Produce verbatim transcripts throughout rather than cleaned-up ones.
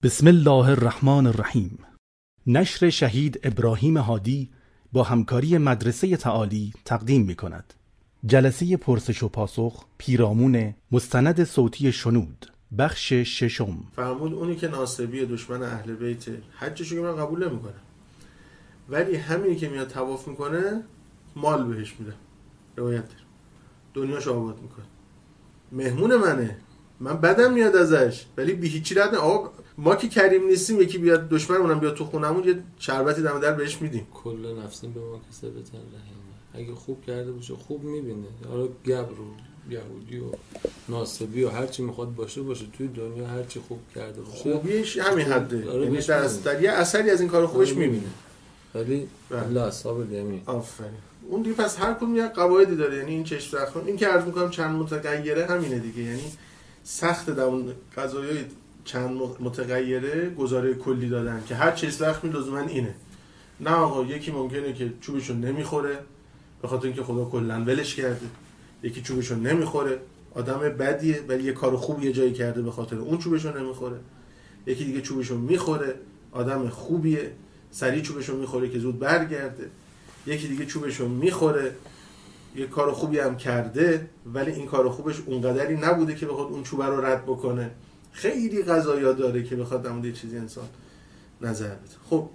بسم الله الرحمن الرحیم. نشر شهید ابراهیم هادی با همکاری مدرسه تعالی تقدیم می کند. جلسه پرسش و پاسخ پیرامون مستند صوتی شنود بخش ششم. فرمود اونی که ناصبی دشمن اهل بیت حجشو که من قبول نمیکنم، ولی همینی که میاد طواف میکنه مال بهش میده، روایت داره، دنیاشو آباد میکنه، مهمون منه، من بدم میاد ازش ولی بی هیچی رد نه. آقا ما که کریم نیستیم، یکی بیاد دشمنمونم بیاد تو خونمون یه شربتی دم در بهش میدیم. کل نفسین به ما کسبتن رحیمه. اگه خوب کرده باشه خوب میبینه. حالا گبر و یهودی و ناصبی و هر چی میخواد باشه باشه توی دنیا، هر چی خوب کرده باشه خوبیش همین حده، آره یعنی در در یه اثری از این کار خوبش آره میبینه. ولی الله اصحاب الیمین. آفرین. اون دیگه پس هر کدوم یه قواعدی داره، یعنی این چشم رخون این که عرض میکنم چند متغیره همینه دیگه، یعنی سخت در اون قضایای چند متغیره گزاره کلی دادن که هر چیز وقت می لزوما اینه. نه آقا یکی ممکنه که چوبشو نمیخوره به خاطر اینکه خدا کلا ولش کرده، یکی چوبشو نمیخوره آدم بدیه ولی یه کار خوب یه جایی کرده به خاطر اون چوبشو نمیخوره، یکی دیگه چوبشو میخوره آدم خوبیه سریع چوبشو میخوره که زود برگرده، یکی دیگه چوبشو میخوره یه کار خوبی هم کرده ولی این کار خوبش اونقدری نبوده که بخواد اون چوبه رو رد بکنه. خیلی قضایا داره که بخواد در مورد یه چیزی انسان نظر بده. خب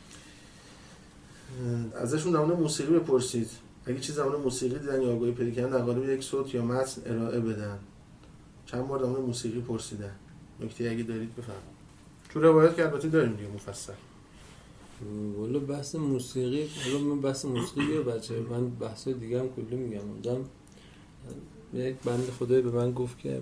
ازشون در مورد موسیقی بپرسید، اگه چیز در مورد موسیقی دیدن یا آگاهی پیدا کردن در قالب یک صوت یا متن ارائه بدن. چند بار در مورد موسیقی پرسیدن، نکته اگه دارید بفرمایید. تو روایت که البته داریم دیگه مفصل. والا بحث موسیقی، حالا من بحث موسیقی بچه من بحث دیگه هم کلی میگم. آدم یک بنده خدایی به من گفت که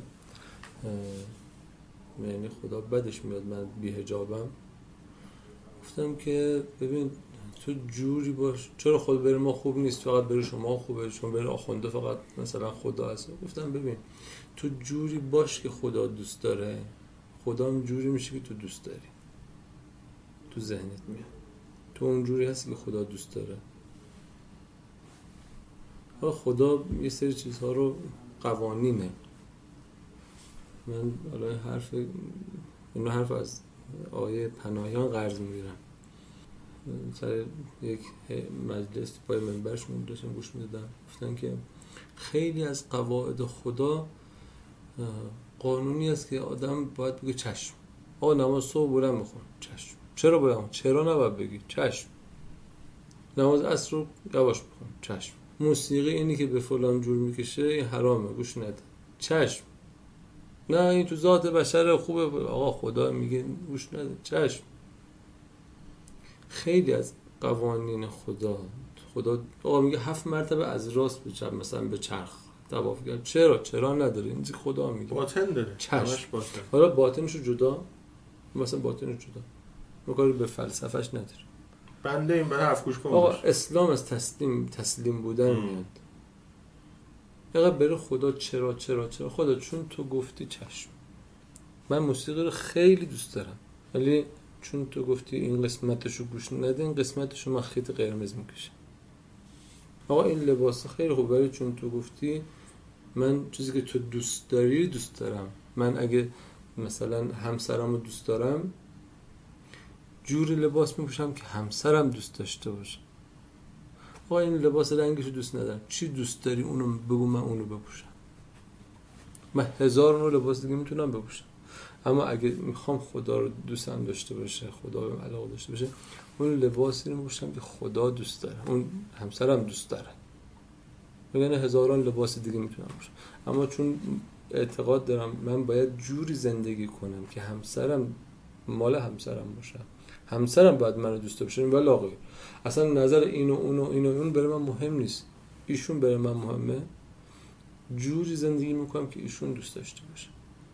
یعنی خدا بدش میاد من بی‌حجابم. گفتم که ببین تو جوری باش، چرا خود بره ما خوب نیست فقط بره شما خوبه، چون بره آخونده فقط مثلا خدا هست. گفتم ببین تو جوری باش که خدا دوست داره، خدا هم جوری میشه که تو دوست داری، تو ذهنت میاد تو اون جوری هستی که خدا دوست داره. حالا خدا یه سری چیزها رو قوانینه. من حالا حرف اینو حرف از آیه پناهیان قرض میگیرم. سر یک مجلس پای منبرشون داشتم گوش میدادم، گفتن که خیلی از قواعد خدا قانونی است که آدم باید بگه چشم. آقا نماز صبح بلند بخون، چشم. چرا باید؟ چرا نباید بگی؟ چشم. نماز عصر رو یواش بخون، چشم. موسیقی اینی که به فلان جور میکشه این حرامه، گوش نده، چشم. نه این تو ذات بشر خوبه، آقا خدا میگه گوش نده، چشم. خیلی از قوانین خدا خدا آقا میگه هفت مرتبه از راست به چپ مثلا به چرخ طواف کرد، چرا؟ چرا نداره؟ این خدا میگه باطن داره، چشم. حالا باطنشو جدا، مثلا باطنشو جدا مقابل به فلسفهش نداره. بنده این برای حرف گوش کنم. آقا اسلام از تسلیم تسلیم بودن میاد. آقا بره خدا چرا چرا چرا خدا چون تو گفتی چشم. من موسیقی رو خیلی دوست دارم ولی چون تو گفتی این قسمتشو گوش نده، این قسمتشو من خیط قرمز میکشه. آقا این لباس خیلی خوبه ولی چون تو گفتی من چیزی که تو دوست داری دوست دارم. من اگه مثلا همسرمو دوست دارم جوری لباس میپوشم که همسرم دوست داشته باشه. آقا این لباس رنگشو دوست ندارم، چی دوست داری اونو بگو من اونو بپوشم. من هزار نوع لباس دیگه میتونم بپوشم، اما اگه میخوام خدا رو دوستم داشته باشه، خدا رو علاقه داشته باشه، اون لباسی رو میپوشم که خدا دوست داره، اون همسرم دوست داره. میگن هزاران لباس دیگه میتونم بپوشم، اما چون اعتقاد دارم من باید جوری زندگی کنم که همسرم مال همسرم باشه، همسرم باید منو دوست داشته باشه ولی آقا اصلا نظر اینو اونو اینو اون برای من مهم نیست، ایشون برای من مهمه. جوری زندگی میکنم که ایشون دوست داشته باشه.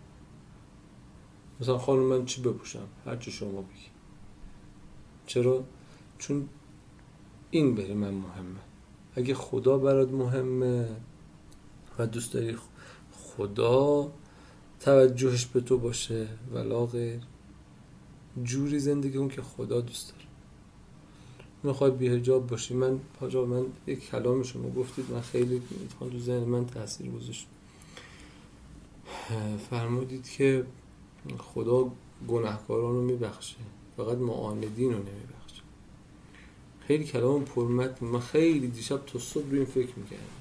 مثلا خانم من چی بپوشم؟ هر چی شما بگی. چرا؟ چون این برای من مهمه. اگه خدا برات مهمه و دوست داری خدا توجهش به تو باشه ولا غیر، جوری زندگی کن که خدا دوست داره. میخواد بی‌حجاب باشی. من حاجا من یک کلام شما گفتید من خیلی تو ذهن من تاثیر گذاشت. فرمودید که خدا گناهکاران رو میبخشه، فقط معاندین رو نمیبخشه. خیلی کلام پرمتن. من خیلی دیشب تا صبح روی این فکر میکردم،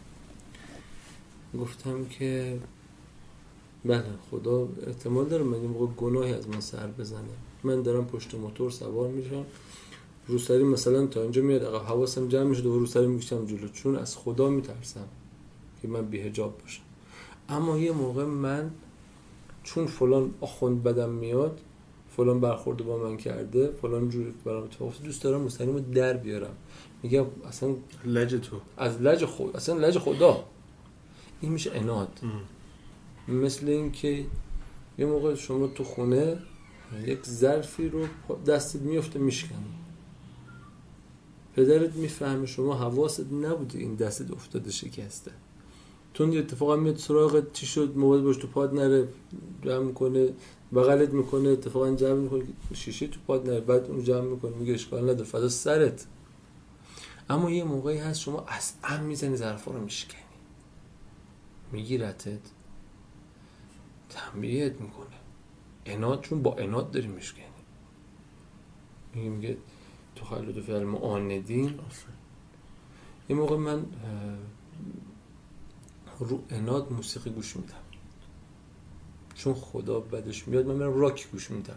گفتم که بله خدا احتمال داره من این موقع گناهی از من سر بزنه. من دارم پشت موتور سوار میشم، روسری مثلا تا اینجا میاد عقب، حواسم جمع میشه دوباره روسری میکشم جلو، چون از خدا میترسم که من بی‌حجاب باشم. اما یه موقع من چون فلان آخوند بدم میاد، فلان برخورد با من کرده، فلان جوری برام اتفاق، دوست دارم مستقیما در بیارم. میگم اصلا لج تو از لج خود، اصلا لج خدا. این میشه عناد. مثل این که یه موقع شما تو خونه یک ظرفی رو دستت میفته میشکنی، پدرت میفهمه شما حواست نبوده این دستت افتاده شکسته، تون یه اتفاقا میاد سراغت چی شد، موبایل باش تو پاد نره، جمع میکنه بغلت میکنه، اتفاقا جمع میکنه شیشه تو پاد نره، بعد اون جمع میکنه میگه اشکال نداره فدا سرت. اما یه موقعی هست شما از ام میزنی ظرفا رو میشکنی، میگیرتت تنبیهت میکنه، عناد، چون با عناد داری میشکنی. میگه میگه تو خلود فعل معاندین. یه موقع من رو عناد موسیقی گوش میدم، چون خدا بدش میاد من میرم راک گوش میدم.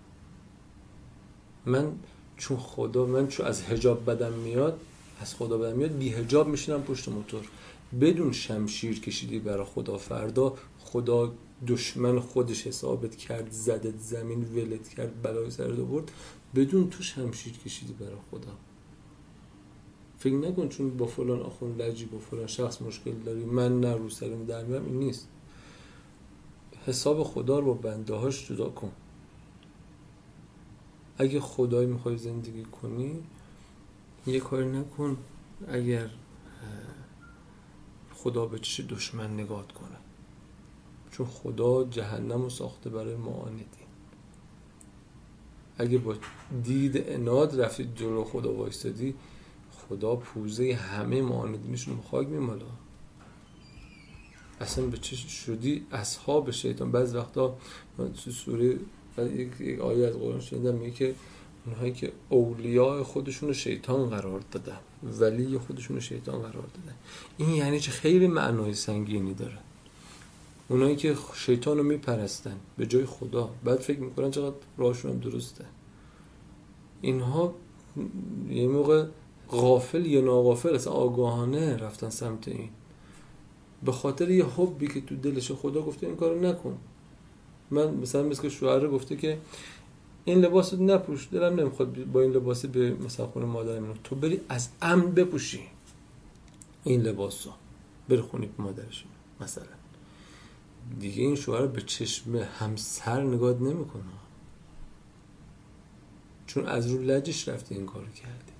من چون خدا من چون از حجاب بدم میاد، از خدا بدم میاد، بی حجاب میشینم پشت موتور بدون شمشیر کشیدی برای خدا. فردا خدا دشمن خودش حسابت کرد، زدت زمین، ولت کرد، بلای سرت آورد، بدون تو شمشیر کشیدی برای خدا. فکر نکن چون با فلان آخوند لجی با فلان شخص مشکل داری من نه رو سرم در میام. این نیست. حساب خدا رو با بنده هاش جدا کن. اگه خدایی میخوای زندگی کنی یه کاری نکن اگر خدا به چش دشمن نگاه کنه، چون خدا جهنم رو ساخته برای معاندین. اگه با دید عناد رفتید جلو خدا وایستادی، خدا پوزه همه معاندینشون رو خاک میماله. اصلا به چه شدی اصحاب شیطان. بعض وقتا تو سوره یک آیه از قرآن شنیدم میگه که اونهایی که اولیاء خودشون رو شیطان قرار دادن، ولی خودشون رو شیطان قرار دادن، این یعنی چه؟ خیلی معنای سنگینی داره. اونایی که شیطان رو میپرستن به جای خدا، بعد فکر میکنن چقدر راهشون هم درسته. اینها یه موقع غافل یا ناغافل اصلا آگاهانه رفتن سمت این، به خاطر یه حبی که تو دلش خدا گفته این کارو نکن. من مثلا مثل شوهر گفته که این لباس رو نپوش، دلم نمیخواد با این لباسی به مثلا خونه مادرم میرم، تو بری از عمد بپوشی این لباس رو بری خونه مادرش مثلا، دیگه این شوهر به چشم همسر نگاه نمیکنه، چون از رو لجش رفتی این کارو کردی.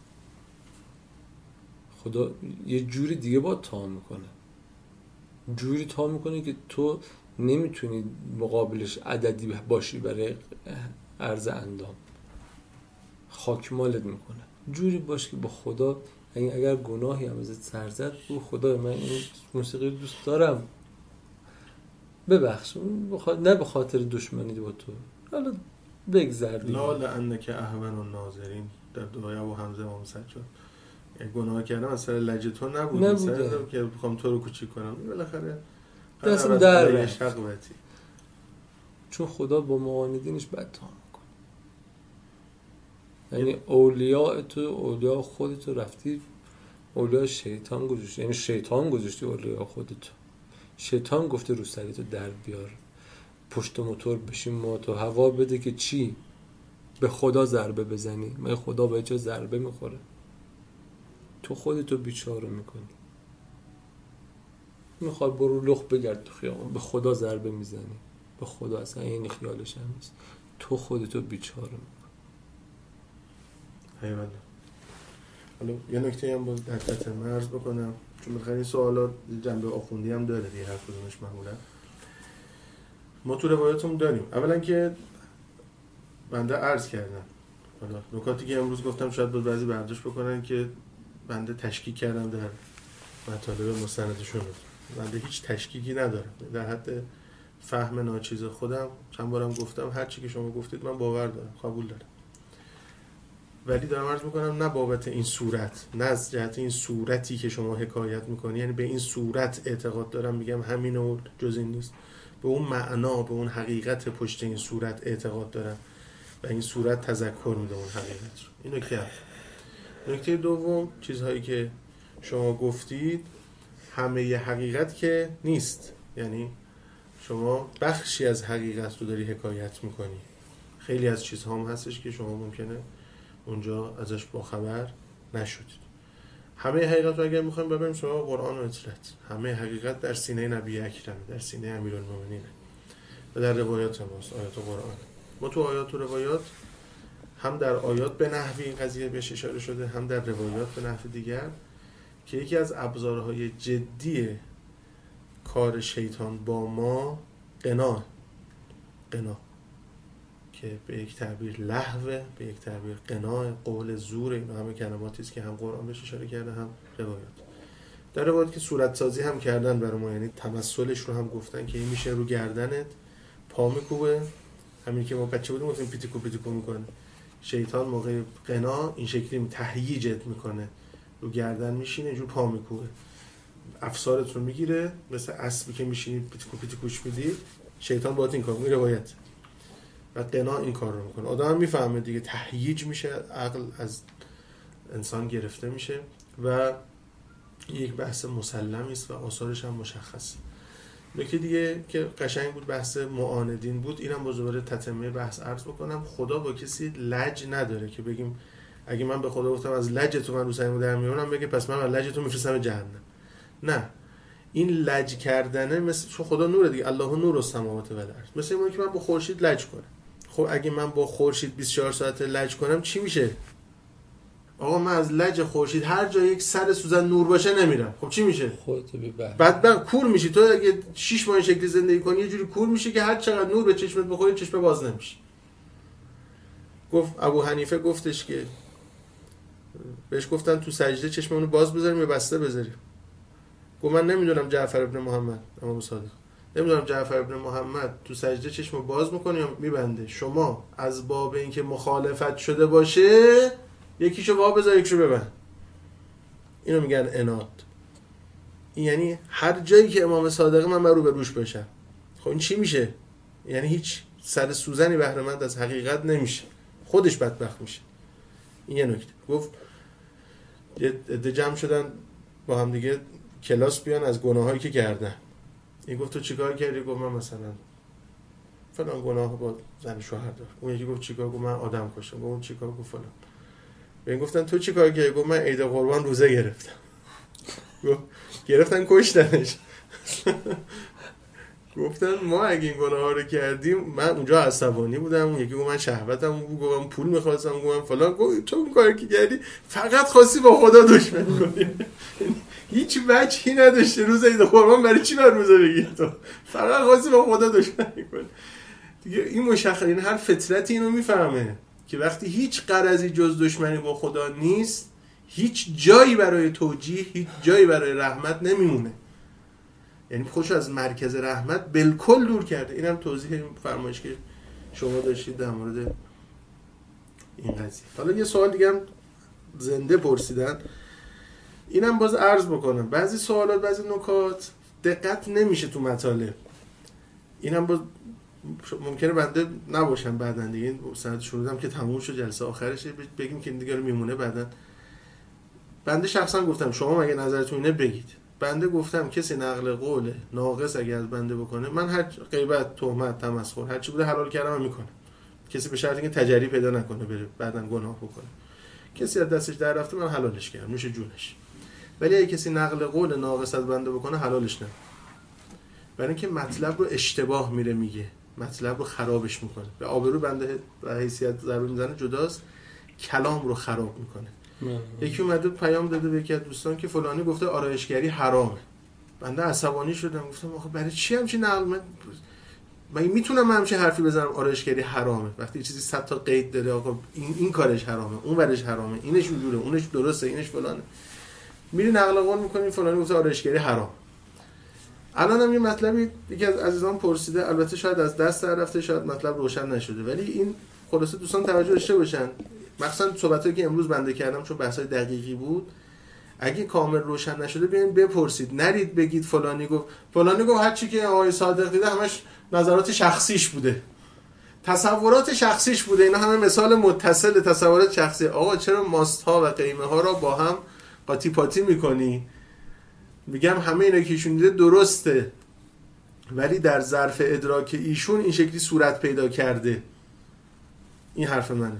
خدا یه جوری دیگه با تا میکنه، جوری تا میکنه که تو نمیتونی مقابلش عددی باشی برای عرض اندام، خاکمالت میکنه. جوری باش که با خدا اگر گناهی هم ازت سر زد، بگو خدا من این موسیقی رو دوست دارم ببخش، نه به خاطر دشمنی با تو، حالا بگذر دیگه. لا لعنک اهون الناظرین در دعای ابو حمزه امام سجاد. گناه کردم از سر لجه تو نبود، سر که بخوام تو رو کوچیک کنم، بالاخره دستم در شقوتی. چون خدا با معاندینش بد تا میکنه. یعنی اولیاء تو، اولیاء خودتو رفتی اولیاء شیطان گذاشتی، یعنی شیطان گذاشتی اولیاء خودتو. شیطان گفته رو سری تو در بیار، پشت موتور بشین، موتور هوا بده که چی؟ به خدا ضربه بزنی. مگه خدا به چه ضربه میخوره؟ تو خودتو بیچاره میکنی. میخواد برو لخ بگرد تو خیابون، به خدا ضربه میزنی. به خدا اصلا این خیالش هم نیست. تو خودتو بیچاره میکنی. ایوالله. حالا یه نکته هم باز در تتمه عرض بکنم، چون بخیر این سوالات جنبه آخوندی هم داره دیگه، هر کدومش معمولا ما تو روایاتمون داریم. اولا که بنده عرض کردم، حالا نکاتی که امروز گفتم شاید بود بعضی برداشت بکنن که بنده تشکیک کردم در مطالب مستندشون. بنده هیچ تشکیکی ندارم، در حد فهم ناچیز خودم چند بارم گفتم هر چی که شما گفتید من باور دارم، قبول دارم، ولی دارم عرض میکنم نه بابت این صورت، نه از جهت این صورتی که شما حکایت میکنی، یعنی به این صورت اعتقاد دارم میگم همین و جز این نیست، به اون معنا، به اون حقیقت پشت این صورت اعتقاد دارم و این صورت تذکر میده اون حقیقت رو. این نکته اول. نکته دوم، چیزهایی که شما گفتید همه ی حقیقت که نیست، یعنی شما بخشی از حقیقت رو داری حکایت میکنی، خیلی از چیزها هم هستش که شما ممکنه اونجا ازش باخبر نشدید. همه حقیقت رو اگر میخوایم ببریم سراغ قرآن و اطلاعات، همه حقیقت در سینه نبی اکرم، در سینه امیرالمومنین و در روایات ماست، آیات قرآن. ما تو آیات و روایات هم در آیات به نحوی این قضیه بهش اشاره شده، هم در روایات به نحو دیگر، که یکی از ابزارهای جدی کار شیطان با ما قنا قنا که به یک تعبیر لهوه، به یک تعبیر قنا، قول زور، اینا همه کلماتی است که هم قرآن بهش اشاره کرده هم روایات. در روایات که صورت سازی هم کردن برای ما، یعنی تمثلش رو هم گفتن که این میشه رو گردنت پا میکوبه، همین که ما بچه بودیم گفتیم پیتیکو پیتیکو میکنه، شیطان موقع قنا این شکلی تهییجت میکنه، رو گردن میشینه اینجور پا میکوبه، افسارت رو میگیره، مثل اسبی که میشینی پیتیکو پیتیکوش میدی، شیطان باهات این کار میکنه. روایت و قنا این کار رو میکنه. آدم هم میفهمه دیگه، تهییج میشه، عقل از انسان گرفته میشه و یک بحث مسلمی است و آثارش هم مشخصه. نکته دیگه که قشنگ بود بحث معاندین بود، اینم باز دوباره تتمه بحث عرض بکنم. خدا با کسی لج نداره که بگیم اگه من به خدا گفتم از لج تو من رو سرمو در میارم بگه پس من از لج تو میفرستم جهنم. نه، این لج کردنه مثل چون خدا نوره دیگه، الله نور السماوات و الارض، مثل اینه که من با خورشید لج کنم. خب اگه من با خورشید بیست و چهار ساعت لج کنم چی میشه؟ آقا من از لج خورشید هر جا یک سر سوزن نور باشه نمیرم، خب چی میشه؟ خودت بی بحث بعد کور میشی. تو اگه شش ماه شکلی زندگی کنی یه جوری کور میشی که هر چقدر نور به چشمت بخوره چشم باز نمیشه. گفت ابو حنیفه گفتش که بهش گفتن تو سجده چشممونو باز بذاریم یا بسته بذاریم؟ گفت من نمیدونم جعفر ابن محمد، امام صادق، نمیدونم جعفر ابن محمد تو سجده چشمو باز میکنه یا میبنده. شما از باب اینکه مخالفت شده باشه یکیشو وا بذار یکیشو ببند. اینو میگن عناد. این یعنی هر جایی که امام صادق من رو به روش باشم. خب این چی میشه؟ یعنی هیچ سر سوزنی بهره مند از حقیقت نمیشه، خودش بدبخت میشه. این یه نکته. گفت یه عده جمع شدن با هم دیگه کلاس بیان از گناهایی که کردن. این گفت تو چیکار کردی؟ گفت من مثلا فلان گناه با زن شوهر دارم. اون یکی گفت چیکار؟ گفت من آدم کشتم. گفت اون چیکار؟ گفت فلان. به این گفتن تو چیکار کردی؟ گفت من عید قربان روزه گرفتم. گفت گرفتن کشتنش. گفتن ما اگه این گناه ها رو کردیم، من اونجا عصبانی بودم، اون یکی گفت من شهوتم بود، گفتم پول می‌خواستم، گفتم فلان. گفت تو اون کاری که کردی فقط خواستی با خدا دشمنی کنی، هیچ وجهی نداشته روز عید قربان برای چی بر روزه بگیری؟ تو فقط خواستی با خدا دشمنی کنی دیگه. این مشخص، این هر فطرتی اینو میفهمه که وقتی هیچ غرضی جز دشمنی با خدا نیست، هیچ جایی برای توجیه، هیچ جایی برای رحمت نمیمونه. یعنی خودش از مرکز رحمت بالکل دور کرده. اینم توضیح فرمایش که شما داشتید در مورد این قضیه. حالا یه سوال دیگه هم زنده پرسیدن، اینم باز عرض بکنم. بعضی سوالات، بعضی نکات دقت نمیشه تو مطالب. اینم باز ممکنه بنده نباشم بعدن دیگه، این ساعت شروعم که تموم شد جلسه آخرشه بگیم که دیگه میمونه بعدن. بنده شخصا گفتم شما مگه نظرتون اینه بگید. بنده گفتم کسی نقل قول ناقص اگه از بنده بکنه، من هر غیبت، تهمت، تمسخر هر چی بوده حلال کردم میکنم. کسی به شرطی که تجری پیدا نکنه بره بعدن گناه بکنه. کسی از دستش در رفته من حلالش کردم، میشه جونش. ولی اگه کسی نقل قول ناقص از بنده بکنه حلالش نمیکنم. برای اینکه مطلب رو اشتباه میره میگه، مطلب رو خرابش میکنه. به آبرو بنده به حیثیت ضربه میزنه جداست، کلام رو خراب میکنه. یکی اومده پیام داده به یکی از دوستان که فلانی گفته آرایشگری حرامه. بنده عصبانی شدم، گفتم آخه برای چی همچین نقل من من میتونم همچین حرفی بزنم آرایشگری حرامه وقتی یه چیزی صد تا قید داره؟ آقا این این کارش حرامه، اون ورش حرامه، اینش اونجوره، اونش درسته، اینش فلانه. میری نقل قول میکنی فلانی گفته آرایشگری حرام. الان هم یه مطلبی یکی از عزیزان پرسیده، البته شاید از دست در رفته، شاید مطلب روشن نشده، ولی این خلاصه دوستان توجه داشته باشن، مخصوصا صحبتایی که امروز بنده کردم چون بحثای دقیقی بود، اگه کامل روشن نشده بیاین بپرسید، نرید بگید فلانی گفت فلانی گفت، هر چی که آقای صادق دیده همش نظرات شخصیش بوده، تصورات شخصیش بوده، اینا همه مثال متصل تصورات شخصی. آقا چرا ماست ها و قیمه ها را با هم قاطی پاتی میکنی؟ میگم همه اینا که ایشون دیده درسته، ولی در ظرف ادراک ایشون این شکلی صورت پیدا کرده. این حرف منه.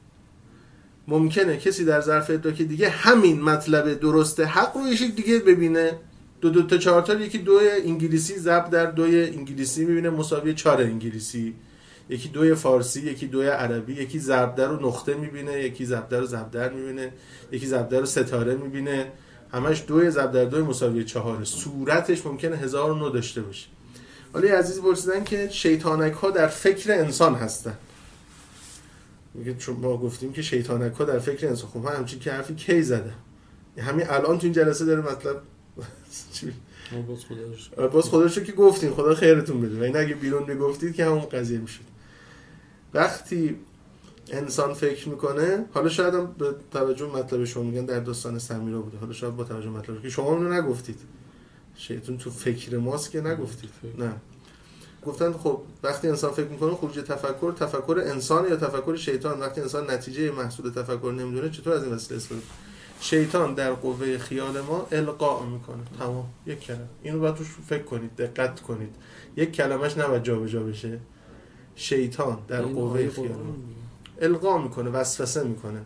ممکنه کسی در ظرف ادراک دیگه همین مطلب درسته حق رو یه شکل دیگه ببینه، دو دو تا چهار تا، یکی دو انگلیسی ضرب در دو انگلیسی میبینه مساوی چهار انگلیسی، یکی دوی فارسی، یکی دوی عربی، یکی ضرب در و نقطه میبینه، یکی ضرب در و ضرب در میبینه، یکی ضرب در و ستاره میبینه، همش دوی ضرب در دوی مساوی چهار. صورتش ممکنه هزار و نه داشته باشه. ولی عزیز پرسیدن که شیطانک ها در فکر انسان هستن. میگه چون ما گفتیم که شیطانک ها در فکر انسان، خب من همچین که حرفی کی زدم؟ همین الان تو این جلسه داره مطلب باز خدا رو باز خدا رو که گفتیم، خدا خیرتون بده، و این اگه بیرون میگفتید که همون قضیه میشد. وقتی انسان فکر میکنه، حالا شاید هم به توجه مطلب شما میگن در داستان سمیرا بوده، حالا شاید با توجه مطلب که شما اونو نگفتید، شیطان تو فکر ماست که نگفتید، نه گفتن خب وقتی انسان فکر میکنه خروج تفکر، تفکر انسان یا تفکر شیطان، وقتی انسان نتیجه محصول تفکر نمیدونه چطور از این وسیله استفاده؟ شیطان در قوه خیال ما القا میکنه، تمام، یک کلمه، اینو باید توش فکر کنید، دقت کنید، یک کلمش نباید جابجا بشه. شیطان در قوه خیال ما القا میکنه، وسوسه میکنه،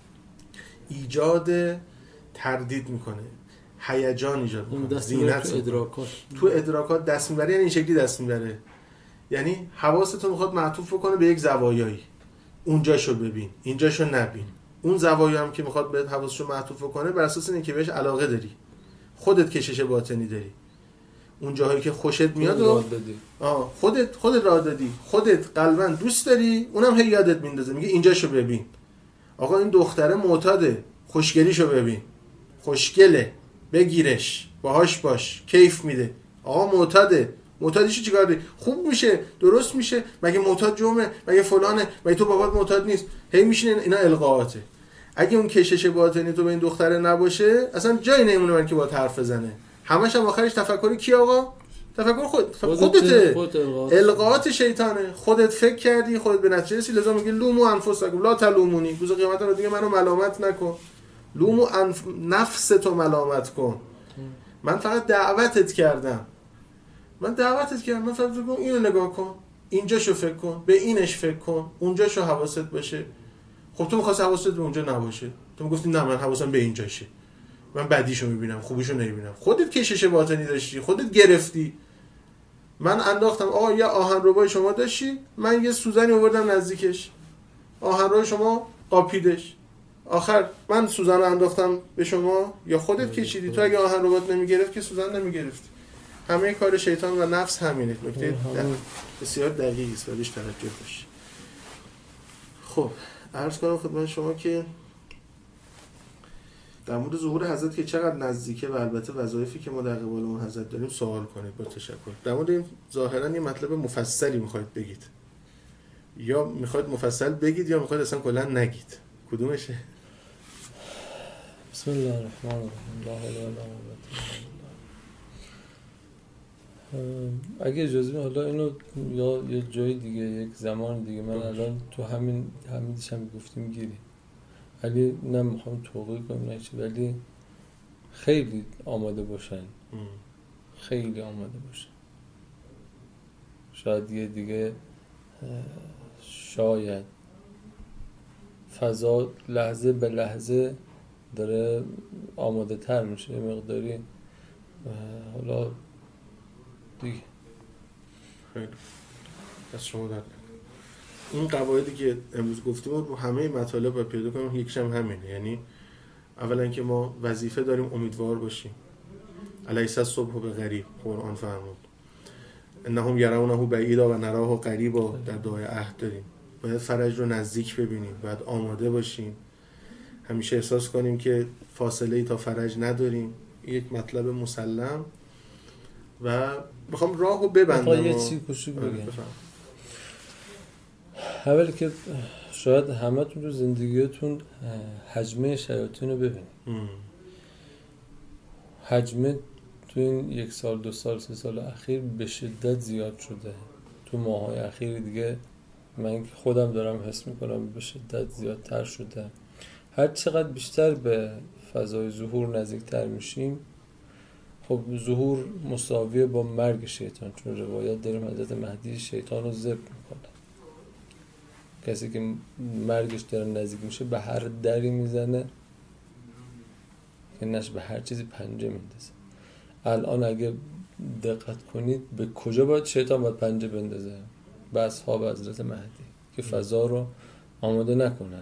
ایجاد تردید میکنه، هیجان ایجاد میکنه، زینت تو ادراکات تو ادراکات دست میبره. یعنی این شکلی دست میبره، یعنی حواستون میخواد معطوف بکنه به یک زوایایی، اونجاشو ببین، اینجاشو نبین. اون زوایا هم که میخواد به حواسشو معطوف کنه بر اساس اینه که بهش علاقه داری، خودت کشش باطنی داری، اون جاهایی که خوشت میاد و آه خودت خودت راه دادی، خودت قلباً دوست داری، اونم هی یادت میندازه، میگه اینجاشو ببین. آقا این دختره معتاده، خوشگلیشو ببین، خوشگله، بگیرش، باهاش باش، کیف میده. آقا معتاده، معتادیشو چیکار داری؟ خوب میشه، درست میشه، مگه معتاد جرمه؟ مگه فلانه؟ مگه تو بابات معتاد نیست؟ هی میشینه اینا القاءاته. اگه اون کشش باطنی تو به این دختره نباشه اصلا جایی نمیمونه من که با حرف بزنه. همش هم آخرش تفکر کی آقا؟ تفکر خود خودته، خودت القاءات شیطانه. خودت فکر کردی، خودت به نتیجه رسیدی، لازم میگه لومو انفسکم لا تلومونی، روز قیامت رو دیگه منو ملامت نکن، لومو انف... نفس تو ملامت کن، من فقط دعوتت کردم، من دعوتت کردم، من فقط بگم اینو نگاه کن، اینجاشو فکر کن، به اینش فکر کن، اونجاشو حواست باشه. خب تو می‌خواستی حواست به اونجا نباشه، تو میگفتی نه من حواسم به اینجاشه، من بدیشو میبینم خوبیشو نمیبینم. خودت کشش باطنی داشتی، خودت گرفتی. من انداختم آقا یه آهنربای شما داشتی، من یه سوزنی آوردم نزدیکش، آهنربای شما قاپیدش، آخر من سوزن رو انداختم به شما یا خودت کشیدی؟ تو اگه آهنربات نمیگرفت که سوزن نمیگرفتی. همه کار شیطان و نفس همینه. نکته بسیار دقیقی است و بهش توجه باشید. خب عرض کنم خدمت شما که در مورد ظهور حضرت که چقدر نزدیکه و البته وظایفی که ما در قبال اون حضرت داریم سوال کنید با تشکر. در مورد این ظاهرا یه مطلب مفصلی میخواید بگید، یا میخواید مفصل بگید یا میخواید اصلا کلا نگید، کدومشه؟ بسم الله الرحمن الرحیم. لا حول ولا قوة اگه اجازه بدید حالا اینو یا یه جای دیگه یک زمان دیگه، من الان تو همین همیدیش هم گفتیم گیری، ولی نمیخوام توقیق کنم نه چی، ولی خیلی آماده باشن، خیلی آماده باشن. شاید یه دیگه شاید فضا لحظه به لحظه داره آماده تر میشه یه مقداری. حالا دیگه خیلی از شما در این قواعدی که امروز گفتیم رو همه مطالب باید پیدا کنیم، یکیش هم همینه. یعنی اولا که ما وظیفه داریم امیدوار باشیم. الیس الصبح بقریب، قرآن فرمود انهم یرونه بعیدا و نراه قریبا، در دعای عهد داریم. باید فرج رو نزدیک ببینیم، باید آماده باشیم، همیشه احساس کنیم که فاصله ای تا فرج نداریم. یک مطلب مسلم. و میخوام راهو ببندم. یه چیزی کوچیک بگم. اولی که شاید همتون تو زندگیتون حجمه شیاطین رو ببینید. حجمه تو این یک سال دو سال سه سال اخیر به شدت زیاد شده. تو ماهای اخیر دیگه من خودم دارم حس میکنم به شدت زیادتر شده. هر چقدر بیشتر به فضای ظهور نزدیکتر میشیم، خب ظهور مساویه با مرگ شیطان، چون روایت داریم حضرت مهدی شیطان رو ذبح میکنه. کسی که مرگش داره نزدیک میشه به هر دری میزنه که نش به هر چیزی پنجه میندازه. الان اگه دقت کنید به کجا باید شیطان باید پنجه بندازه؟ به اصحاب حضرت مهدی که فضا رو آماده نکنن.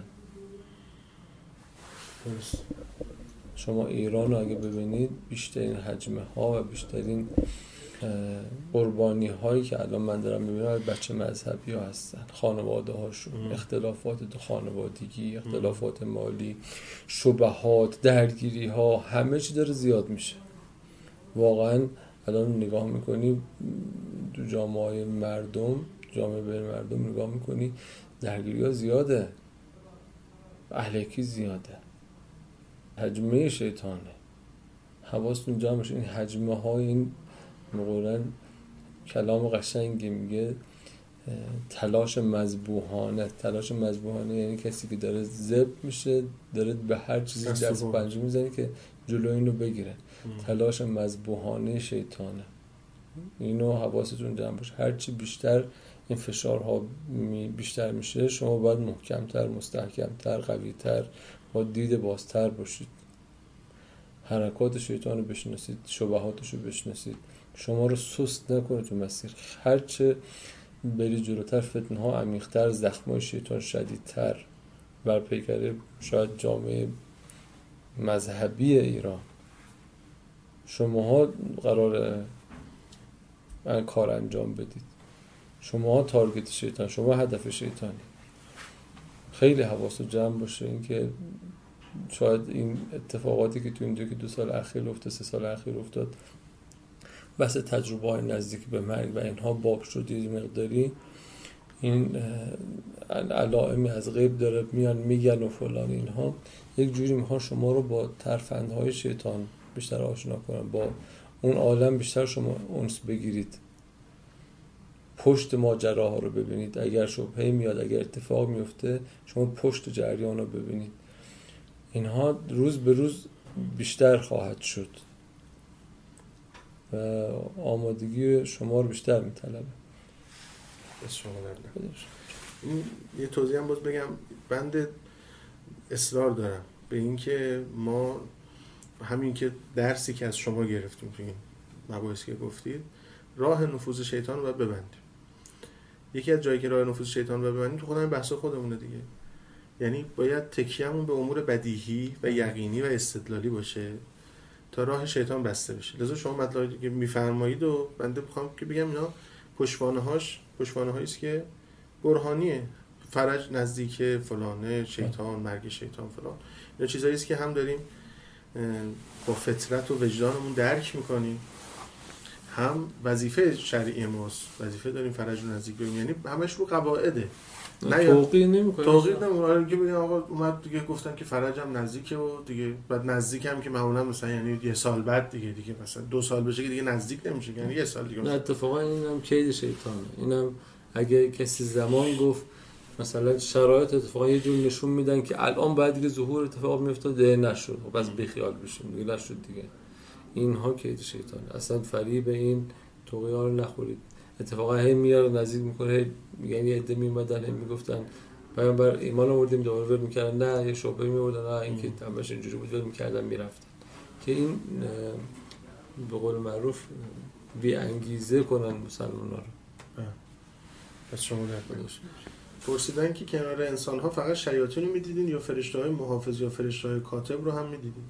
شما ایران رو اگه ببینید، بیشترین حجمه ها و بیشترین قربانی هایی که الان من دارم میبینم بچه مذهبی ها هستن، خانواده هاشون، اختلافات تو خانوادگی، اختلافات مالی، شبهات، درگیری ها، همه چی داره زیاد میشه. واقعا الان نگاه میکنی تو جامعه های مردم، جامعه بین مردم نگاه میکنی درگیری ها زیاده، اهلکی زیاده، حجمه شیطانه. حواستون جمع باشه. این حجمه های این مقولن کلام قشنگی میگه تلاش مذبوحانه. تلاش مذبوحانه یعنی کسی که داره ذبح میشه، داره به هر چیزی دست پنجه میزنه که جلو اینو بگیره. تلاش مذبوحانه شیطانه. اینو حواستون جمع باشه. هرچی بیشتر این فشارها بیشتر میشه، شما باید محکمتر، مستحکمتر، قویتر، با دید بازتر باشید. حرکات شیطان رو بشناسید، شبهاتش رو بشناسید، شما رو سست نکنه تو مسیر. هرچه بری جلوتر فتنه ها عمیق‌تر، زخمای شیطان شدیدتر. بر پیکره شاید جامعه مذهبی ایران شماها قراره کار انجام بدید، شماها تارگت شیطان، شما هدف شیطانی. خیلی حواستو جمع باشه. این که شاید این اتفاقاتی که تو این دو که دو سال اخیر افتاد، سه سال اخیر افتاد، بس تجربه های نزدیک به مرگ و اینها باب شد یه مقداری، این علائمی از غیب داره میان میگن و فلان، اینها یک جوری میخوان شما رو با ترفندهای شیطان بیشتر آشنا کنن، با اون عالم بیشتر شما انس بگیرید، پشت ماجراها رو ببینید. اگر شبهه میاد، اگر اتفاق میفته، شما پشت جریان رو ببینید. اینها روز به روز بیشتر خواهد شد و آمادگی شما رو بیشتر میطلبه. این یه توضیح هم باز بگم، بنده اصرار دارم به این که ما همین که درسی که از شما گرفتیم تو این مباحثی که گفتید، راه نفوذ شیطان رو باید ببندیم. یکی از جایی که راه نفوذ شیطان رو ببندیم تو خودمون بحث خودمونه دیگه. یعنی باید تکیه‌مون به امور بدیهی و یقینی و استدلالی باشه تا راه شیطان بسته بشه. لذا شما مطلبی که میفرمایید و بنده میخوام که بگم اینا پشتوانه‌هاش پشتوانه‌هایی است که برهانیه، فرج نزدیک فلانه، شیطان، مرگ شیطان فلان. اینا چیزایی است که هم داریم با فطرت و وجدانمون درک میکنیم، هم وظیفه شرعی ماست، وظیفه داریم فرج رو نزدیک ببینیم. یعنی همش رو قواعده، نه توقیع نمی‌کنه. توقیع نمی‌کنه که بگم آقا اومد دیگه گفتن که فرجم نزدیکه و دیگه بعد نزدیکم که معمولا مثلا یعنی یه سال بعد دیگه دیگه مثلا دو سال بشه که دیگه نزدیک نمیشه، یعنی یه سال دیگه. نه اتفاقا اینم کید شیطانه. اینم اگه کسی زمان گفت مثلا شرایط اتفاقا یه جور نشون میدن که الان بعد دیگه ظهور اتفاق میافتاد، دیگه نشد، بس بیخیال بشیم دیگه، نشد دیگه. اینها کید شیطانه. اصلا فریب این توقیه رو نخورید. اتفاقا هی میاره نزدیک میکنه، یعنی عده میمدن هم میگفتن پیامبر ایمان آوردیم دوباره ول میکردن، نه یه شعبه میوردن، نه این که همش اینجوری بود ول میکردن میرفتن، که این به قول معروف بی انگیزه کنن مسلمانا رو. پس شما در بدش پرسیدن که کنار انسان ها فقط شیاطین رو میدیدین یا فرشته های محافظ یا فرشته های کاتب رو هم میدیدین؟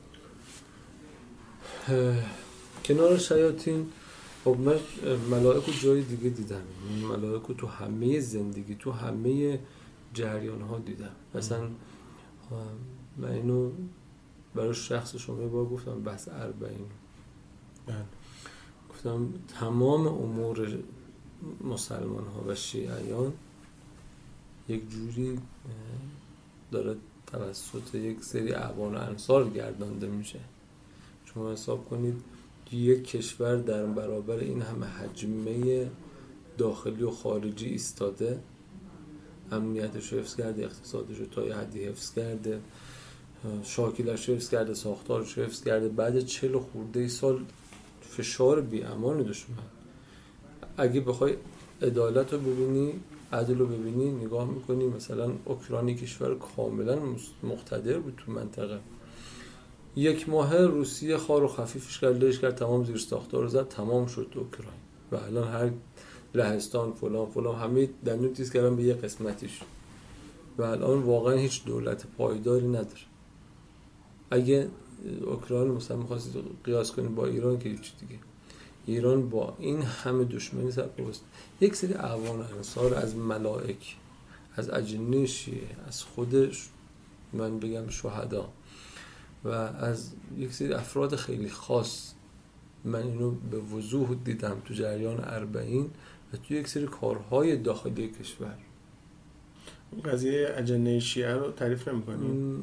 کنار شیاطین خب من ملائک رو جای دیگه دیدم. این ملائک رو تو همه زندگی، تو همه جریان ها دیدم. مثلا من اینو برای شخص شما یه بار گفتم بحث اربعین، گفتم تمام امور مسلمان ها و شیعیان یک جوری داره توسط یک سری اعوان و انصار گردانده میشه. شما حساب کنید یک کشور در برابر این همه حجمه داخلی و خارجی ایستاده، امنیتش رو حفظ کرده، اقتصادش رو تا یه حدی حفظ کرده، شاکلش رو حفظ کرده، ساختارش رو حفظ کرده، بعد چهل خورده سال فشار بی امان دشمن. اگه بخوای عدالت رو ببینی، عدل رو ببینی، نگاه میکنی مثلا اوکراین کشور کاملا مقتدر بود تو منطقه، یک ماه روسیه خار و خفیفش کرد، لهش کرد، تمام زیر ساختار رو زد، تمام شد اوکراین. و الان هر لهستان فلان فلان همه دندون تیز کردن به یه قسمتیش و الان واقعا هیچ دولت پایداری نداره. اگه اوکراین مثلا می‌خواستید قیاس کنید با ایران که هیچ دیگه، ایران با این همه دشمنی سر پوست، یک سری اعوان و انصار از ملائک، از اجنه شیعه، از خودش من بگم شهدا و از یک سری افراد خیلی خاص، من اینو به وضوح دیدم تو جریان اربعین و تو یک سری کارهای داخلی کشور. قضیه اجنه شیعه رو تعریف نمی‌کنی؟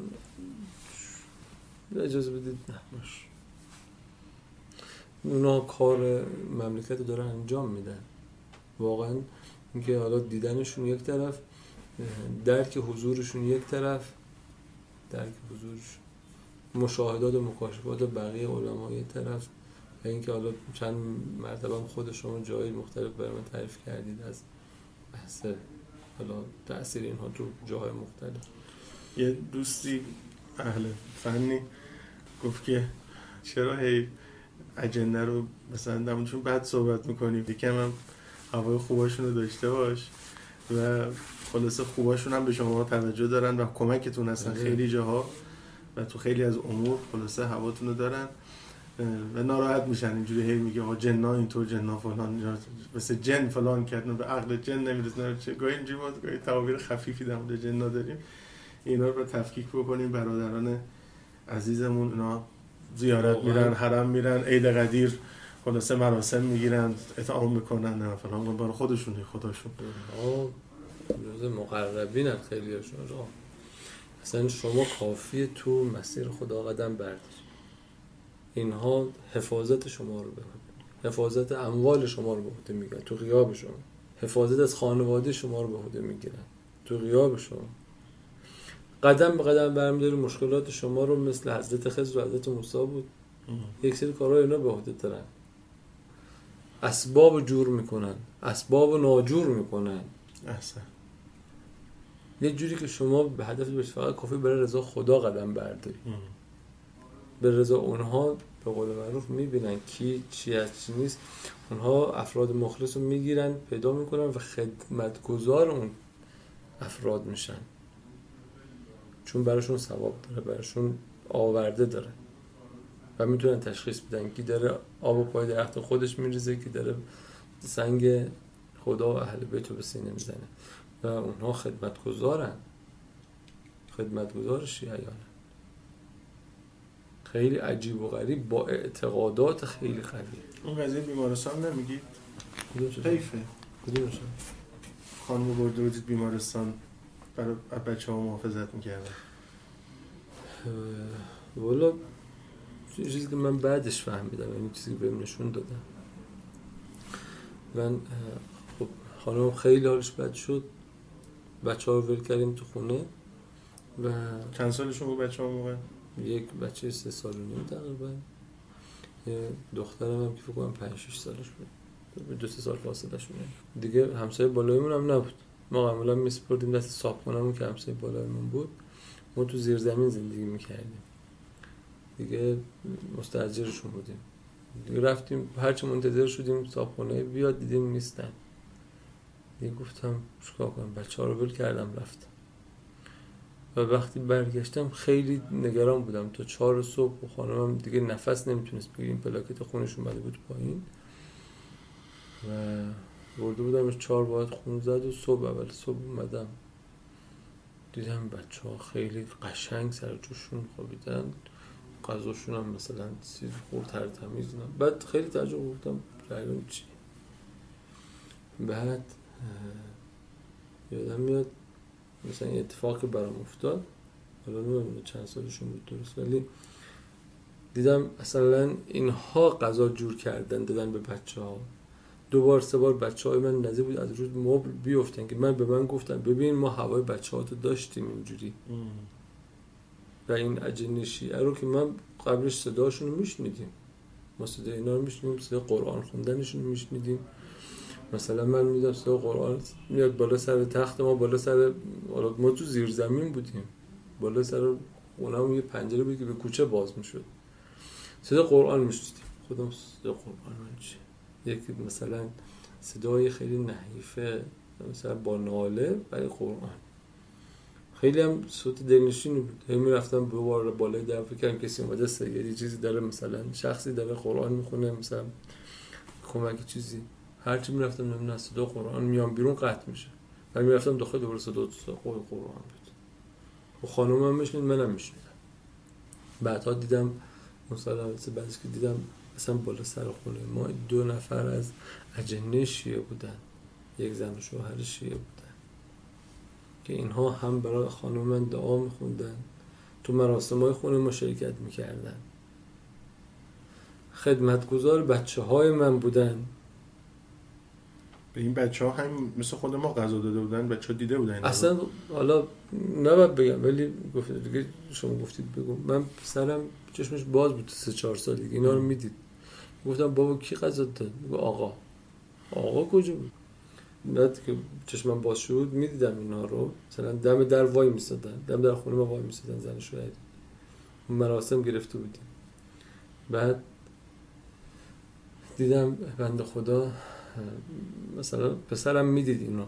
اجازه بدید نه باش. اونا کار مملکت رو دارن انجام میدن. واقعا اینکه حالا دیدنشون یک طرف، درک حضورشون یک طرف، درک حضورشون، مشاهدات و مکاشفات بقیه علما یک طرف، و اینکه حالا چند مرتبه خود شما جای مختلف برای من تعریف کردید از بحث حالا تأثیر اینها تو جاهای مختلف. یه دوستی اهل فنی گفت که چرا هی اجنه رو مثلا دمونشون بد صحبت میکنیم، یکم هم هوای خوباشون رو داشته باش و خلاصه خوباشون هم به شما توجه دارن و کمکتون هستن خیلی جاها و تو خیلی از امور خلاصه هواتون رو دارن و ناراحت میشن اینجوری هی میگه آقا جنا اینطور، جنا فلان، مثل جن فلان کردن، به عقل جن نمیرسن. چه گاهی اینجوری ما گاهی تعابیر خفیفی در مورد جنا داریم، اینا رو تفکیک بکنیم. برادران عزیزمون اینا زیارت میرن، حرم میرن، عید قدیر خلاصه مراسم میگیرن، اطعام میکنن، نه فلان، برای خودشون خداشون ها جزء مقربین هم خیلی هاشون. اصلا شما کافیه تو مسیر خدا قدم بردارید، اینها حفاظت شما رو به حفاظت اموال شما رو به عهده میگیرن تو غیاب شما، حفاظت از خانواده شما رو به عهده میگیرن تو غیاب شما، قدم به قدم برمی‌داره مشکلات شما رو، مثل حضرت خضر و حضرت موسی بود. ام. یک سری کارهای اینا به عهده دارن، اسباب جور میکنن، اسباب ناجور میکنن. احسن. یه جوری که شما به هدف برسید، فقط کافی برای رضا خدا قدم برداری، به رضا اونها به قول معروف میبینن کی چی از چی نیست، اونها افراد مخلص رو میگیرن پیدا میکنن و خدمتگزار اون افراد میشن، چون براشون ثواب داره، براشون آورده داره و میتونن تشخیص بدن کی داره آب و پای درخت خودش میریزه، کی داره سنگ خدا و اهل بیت رو به سینه میزنه و اونها خدمتگزارن، خدمتگزار شیعیان. خیلی عجیب و غریب با اعتقادات خیلی قوی. اون قضیه بیمارستان نمیگید؟ حیفه. کدومش؟ خانم برده بودید بیمارستان برای بچه ها محافظت میکردن. والا چیزی که من بعدش فهمیدم، این چیزی که بهم نشون دادن، من خب خانم خیلی حالش بد شد، بچه ها رو ول کردیم تو خونه. و چند سالشون بود بچه ها موقع؟ یک بچه سه سال و نیم تقریبا، یه دخترم هم که فکر کنم پنج شش سالش بود، دو سه سال فاصله شونه دیگه. همسایه بالایمون هم نبود، ما معمولا میسپردیم دست صاحبخونه‌مون که همسایه بالایمون بود، ما تو زیر زمین زندگی میکردیم دیگه، مستاجرشون بودیم دیگه. رفتیم هرچی منتظر شدیم صاحبخونه بیاد، دیدیم نیستن دیگه. گفتم چیکار کنم، بچه‌ها رو ول کردم رفتم. و وقتی برگشتم خیلی نگران بودم، تا چهار صبح و خانمم دیگه نفس نمیتونست بگیریم، پلاکت خونش اومده بود پایین و برده بودمش چهار باید خون زد و صبح اول صبح اومدم دیدم بچه ها خیلی قشنگ سر جوشون خوابیدن، غذاشون هم مثلا چیز خورد هر تمیز نه. بعد خیلی تعجب گفتم جریان چی. بعد یادم میاد مثلا این اتفاقی برام افتاد، حالا نمیدونم چند سالشون بود درست، ولی دیدم اصلا اینها غذا جور کردن دادن به بچه ها. دو بار سه بار بچه های من نزدیک بود از روز مبل بیفتن که من به من گفتن ببین ما هوای بچه ها تو داشتیم اینجوری ام. و این اجنه شیعه رو که من قبلش صداشون رو میشنیدیم، ما صدای اینا رو میشنیدیم، صدای قرآن خوندنشون رو میشنیدیم. مثلا من میدم صدای قرآن میاد بالا سر تخت ما، بالا سر ما تو زیر زمین بودیم، بالا سر اونم یه پنجره بود که به کوچه باز میشد، صدای قرآن میشنیدیم. خودم صدای قرآن من چی؟ یکی مثلا صدای خیلی نحیفه مثلا با ناله برای قرآن، خیلی هم صوت دلنشینی بود. هی میرفتم به بار بالای در فکر کردم کسی اومده سگری چیزی داره، مثلا شخصی داره قرآن میخونه، مثلا کمک چیزی، هرچی میرفتم نمیدونم صدا قرآن میام بیرون قطع میشه و میرفتم داخل دوباره صدا قرآن بود و خانومم میشنید منم میشنیدم. بعدها دیدم مثلا بعضی که دیدم مثلا بالا سر خونه ما دو نفر از اجنه شیعه بودن، یک زن و شوهر شیعه بودن که اینها هم برای خانم من دعا میخوندن، تو مراسم‌های خونه ما شرکت میکردن، خدمتگزار بچه های من بودن. به این بچه ها هم مثل خود ما غذا داده بودن، بچه ها دیده بودن اصلا حالا نباید بگم ولی گفتید دیگه، شما گفتید بگم، من پسرم چشمش باز بود سه چهار سالگی اینا رو میدید. گفتم بابا کی غذا داد؟ آقا. آقا کجا بود؟ بعد که چشمم باز شد میدیدم اینا رو، مثلا دم در وای میستادن، دم در خونه ما وای میستادن زن شوهر، مراسم گرفته بودیم. بعد دیدم بنده خدا مثلا پسرم میدید اینا،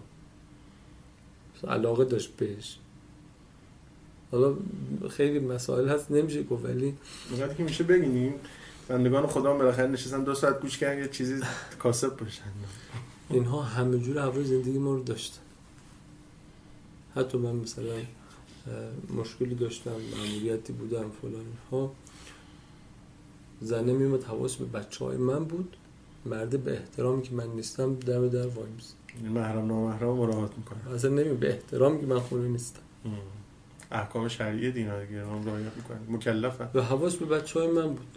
علاقه داشت بهش. حالا خیلی مسائل هست نمیشه گفت، ولی وقتی که میشه بگینیم بندگان خدا بالاخره نشستن دو ساعت گوش کردن یه چیزی کاسب باشن. اینها همه جور هوای زندگی ما رو داشتن. حتی من مثلا مشکلی داشتم، مأموریتی بودم فلان ها، زنه میومد حواس به بچهای من بود، مرده به احترامی که من نیستم دم در وای میست، محرم نامحرم مراعات میکنه، اصلا نمی به احترامی که من خونه نیستم. احکام شرعی دینا دیگه اون رعایت میکنه، مکلفه. و حواس به بچهای من بود.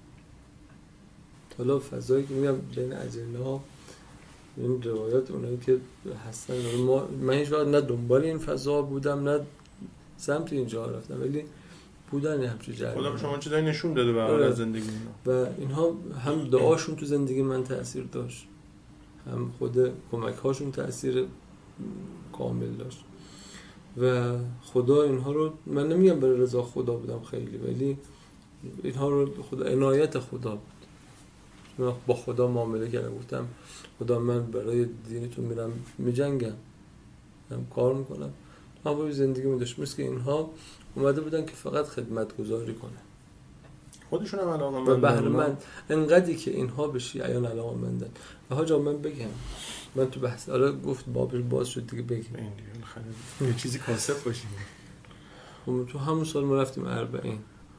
حالا فضایی که میگم بین اجنه ها، این روایات اونایی که هستن، ما من هیچ وقت نه دنبال این فضا بودم نه سمت اینجا رفتم، ولی بودن همچین جریان. خدا به شما چیزایی نشون داده برای زندگی اینا. و اینها هم دعاشون تو زندگی من تأثیر داشت، هم خود کمک هاشون تأثیر کامل داشت. و خدا اینها رو، من نمیگم برای رضا خدا بودم خیلی، ولی اینها رو خدا، عنایت خدا بود. من با خدا معامله کردم، گفتم خدا من برای دینتون میرم میجنگم، من کار میکنم، هوای زندگی می داشت. مثل که اینها اومده بودن که فقط خدمت گذاری کنه، خودشون هم علاقه مندن و بهره مند. انقدری که اینها به شیعیان علاقه مندن. و ها جا من بگم، من تو بحث آره گفت بابش باز شد دیگه بگیم این دیگه خیلی یه چیزی کاسب باشیم. تو همون سال ما رفتیم اربعین،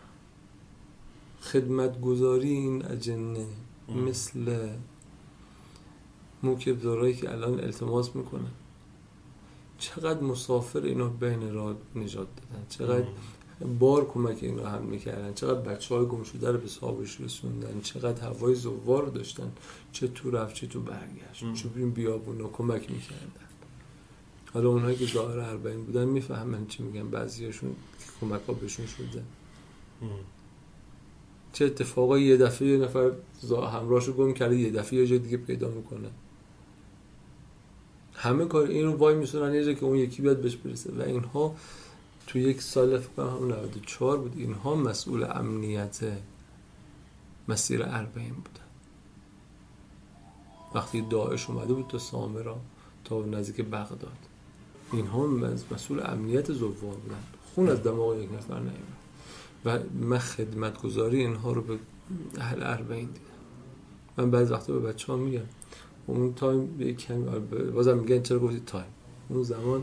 خدمت گذاری این اجنه ام. مثل موکب دارایی که الان التماس میکنن، چقدر مسافر اینا بین راه نجات دادن، چقدر ام. بار کمک اینا هم میکردن، چقدر بچه های گم شده رو به صاحبش رسوندن، چقدر هوای زوار رو داشتن، چه تو رفت چه تو برگشت، چه بین بیابونا کمک میکردن. حالا اونهایی که ظاهر اربعین بودن میفهمن چی میگن، بعضیاشون کمک ها بهشون شده. ام. چه اتفاقایی یه دفعه یه نفر همراهشو گم کرده، یه دفعه یه جای دیگه پیدا میکنه. همه کار اینو وای میسونن یه جا که اون یکی بیاد بهش برسه. و اینها تو یک سال فکر کنم هم نود و چهار بود، اینها مسئول امنیت مسیر اربعین بودن. وقتی داعش اومده بود تا سامرا، تا نزدیک بغداد، اینها مسئول امنیت زوار بودن. خون از دماغ یک نفر نیامد. و من خدمتگزاری اینها رو به اهل اربعین دیدم. من بعضی وقتا به بچه ها میگم اون تایم یک کمی، بازم میگن چرا گفتی تایم، اون زمان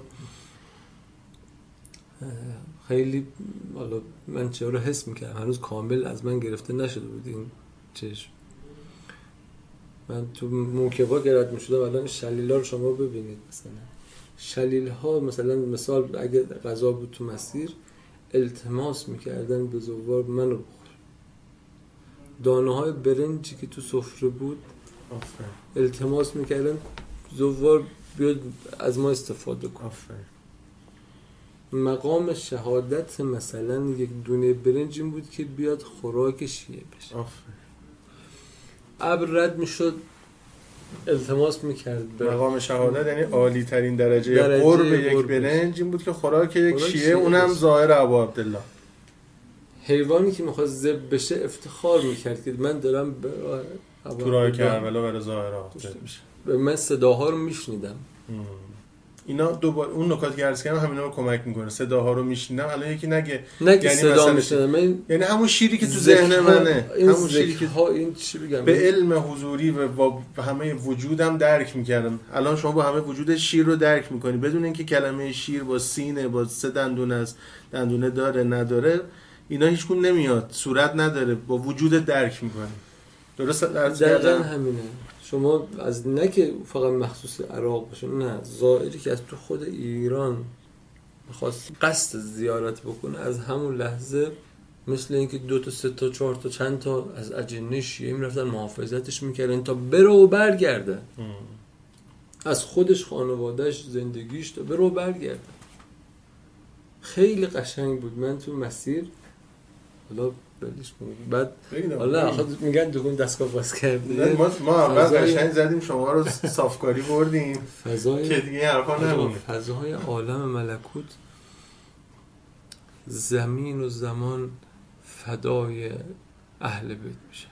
خیلی، حالا من چرا رو حس میکردم هنوز کامل از من گرفته نشده بود این چشم. من تو موکبا گرد میشدم الان شلیلا رو شما ببینید، مثلا شلیل ها مثلا مثال اگه غذا بود تو مسیر التماس میکردن به زوار منو بخور. دانه های برنجی که تو سفره بود آفرین. التماس میکردن زوار بیاد از ما استفاده کن. آفرین. مقام شهادت مثلا یک دونه برنج این بود که بیاد خوراک شیعه بشه. آفرین. ابر رد میشد التماس میکرد. مقام شهادت یعنی عالی ترین درجه, درجه قرب یک قرب برنج این بود که خوراک یک خوراک شیعه شیعه اونم بشه. ظاهر ابو عبدالله. حیوانی که میخواد ذبح بشه افتخار میکرد که من دارم به تو راه کربلا برای ظاهر آخر میشه. من صداها رو میشنیدم. اینا دوباره اون نکاتی که عرض کردم همینا رو کمک میکنه. صداها رو میشنیدم. الان یکی نگه نگه یعنی صدا میشنیدم، یعنی همون شیری که تو ذهن منه، همون شیری که ها این چی بگم به علم حضوری و با همه وجودم درک میکردم. الان شما با همه وجود شیر رو درک میکنی بدون اینکه کلمه شیر با سینه با سه دندونه است، دندونه داره نداره، اینا هیچکون نمیاد، صورت نداره، با وجود درک میکنی. درست عرض دقیقاً کردم؟ همینه. شما از نه که فقط مخصوص عراق باشه، نه، زائری که از تو خود ایران میخواست قصد زیارت بکنه از همون لحظه مثل اینکه دو تا سه تا چهار تا چند تا از اجنه شیعه میرفتن محافظتش میکردن تا بره و برگرده. از خودش، خانوادهش، زندگیش تا بره و برگرده. خیلی قشنگ بود. من تو مسیر حالا بلیش کنم بعد حالا خود میگن دکون دستگاه باز کرده. ما ما اول قشنگ زدیم شما رو صافکاری بردیم فضای که دیگه حرفا نمونه. فضای عالم ملکوت، زمین و زمان فدای اهل بیت میشه.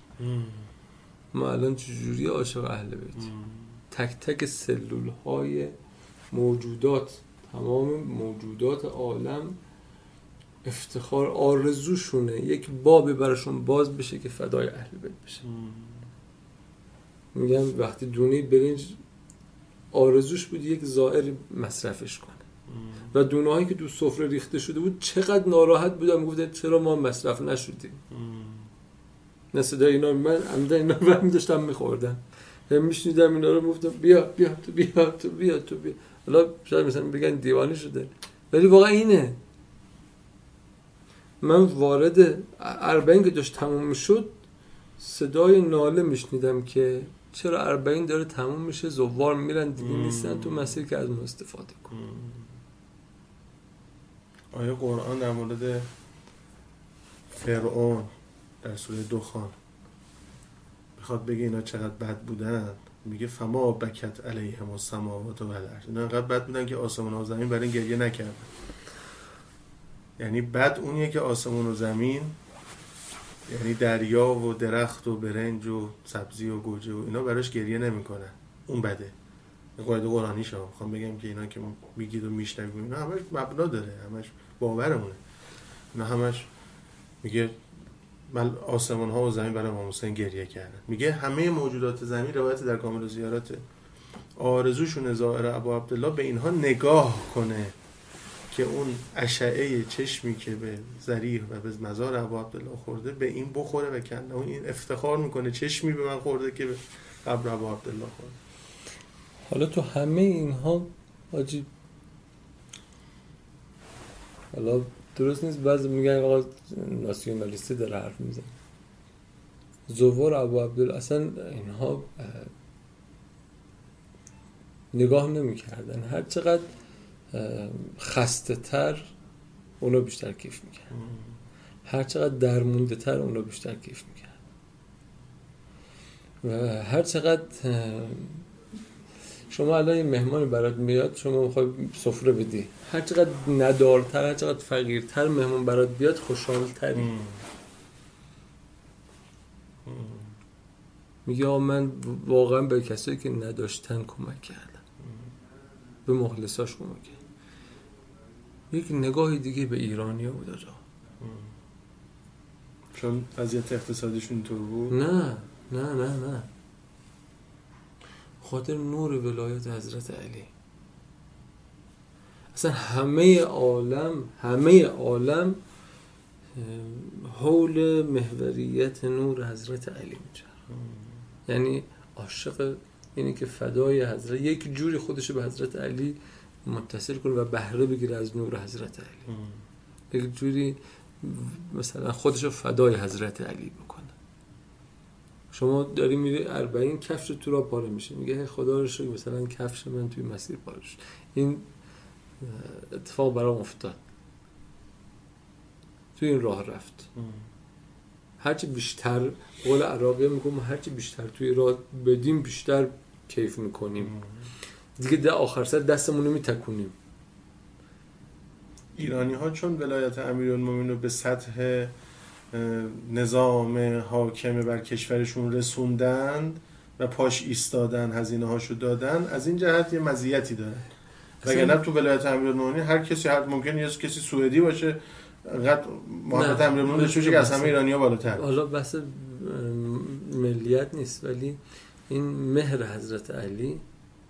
ما الان چجوری عاشق اهل بیت؟ تک تک سلول های موجودات، تمام موجودات عالم افتخار آرزوشونه یک بابی براشون باز بشه که فدای اهل بیت بشه. میگم وقتی دونه برنج آرزوش بود یک زائر مصرفش کنه و دونه هایی که دو سفره ریخته شده بود چقدر ناراحت بودم، میگفتن چرا ما مصرف نشدیم. نه صدای اینا، من عمدن اینا رو داشتم میخوردم، میشنیدم اینا رو، میگفتم بیا بیا تو بیا تو بیا تو بیا. حالا شاید مثلا بگن دیوانه شده ولی واقعا اینه. من وارد اربعین که داشت تموم میشد صدای ناله میشنیدم که چرا اربعین داره تموم میشه، زوار میرن دیگه نیستن تو مسیر که از ما استفاده کن. آیه قرآن در مورد فرعون در سوره دخان میخواد بگه اینا چقدر بد بودن، میگه فما بکت علیهم السماوات و الارض، اینا انقدر بد بودن که آسمان و زمین برای گریه نکردن. یعنی بد اونیه که آسمان و زمین، یعنی دریا و درخت و برنج و سبزی و گوجه و اینا براش گریه نمیکنن، اون بده. این قاعده قرآنیشه. میخوام بگم که اینا که میگید و میشنوید اینا همش مبنا داره، همش باورمونه. اینا همش میگه من آسمان ها و زمین برای امام حسین گریه کردن. میگه همه موجودات زمین، روایت در کامل زیارت، آرزوشون ظاهر ابو عبدالله به اینها نگاه کنه که اون اشعه چشمی که به ذریح و به مزار ابو عبدالله خورده به این بخوره و کنه. اون این افتخار میکنه چشمی به من خورده که به قبر ابو عبدالله خورده. حالا تو همه اینها حاجی، حالا درست نیست بعضی میگن آقا ناسیونالیستی داره حرف میزنه. زوار ابو عبدالله اصلا اینها نگاه نمیکردن، هر چقدر خسته تر اونو بیشتر کیف میکرد، هر چقدر درمونده تر اونو بیشتر کیف میکرد و هر چقدر شما الان یه مهمانی برات میاد، شما میخوای سفره بدی، هر چقدر ندارتر، هر چقدر فقیرتر مهمون برات بیاد خوشحالتری. میگه من واقعا به کسایی که نداشتن کمک کردم، به مخلصاش کمک کردم. یک نگاهی دیگه به ایرانی‌ها بود آجا. چون وضعیت اقتصادیشون طور بود؟ نه نه نه نه خاطر نور ولایت حضرت علی. اصلا همه عالم همه عالم حول محوریت نور حضرت علی میچرخه. یعنی عاشق اینی که فدای حضرت، یک جوری خودشو به حضرت علی متصل کنه و بهره بگیره از نور حضرت علی. ام. یک جوری مثلا خودشو فدای حضرت علی بکنه. شما داری میری اربعین کفش تو را پاره میشه، میگه خدا رو شکر مثلا کفش من توی مسیر پاره شد. این اتفاق برام افتاد، توی این راه رفت. ام. هرچی بیشتر قول عراقی میگم هرچی بیشتر توی راه بدیم بیشتر کیف میکنیم. ام. دیگه در آخر سر دستمون رو میتکونیم. ایرانی ها چون ولایت امیرالمومنین رو به سطح نظام حاکم بر کشورشون رسوندند و پاش ایستادن، هزینه هاشو دادن، از این جهت یه مزیتی داره. وگرنه تو ولایت امیرالمومنین هر کسی هر ممکنه یه کسی سوئدی باشه انقدر محبت امیرالمومنین داشته باشه که از همه ایرانی‌ها بالاتر. حالا بحث ملیت نیست، ولی این مهر حضرت علی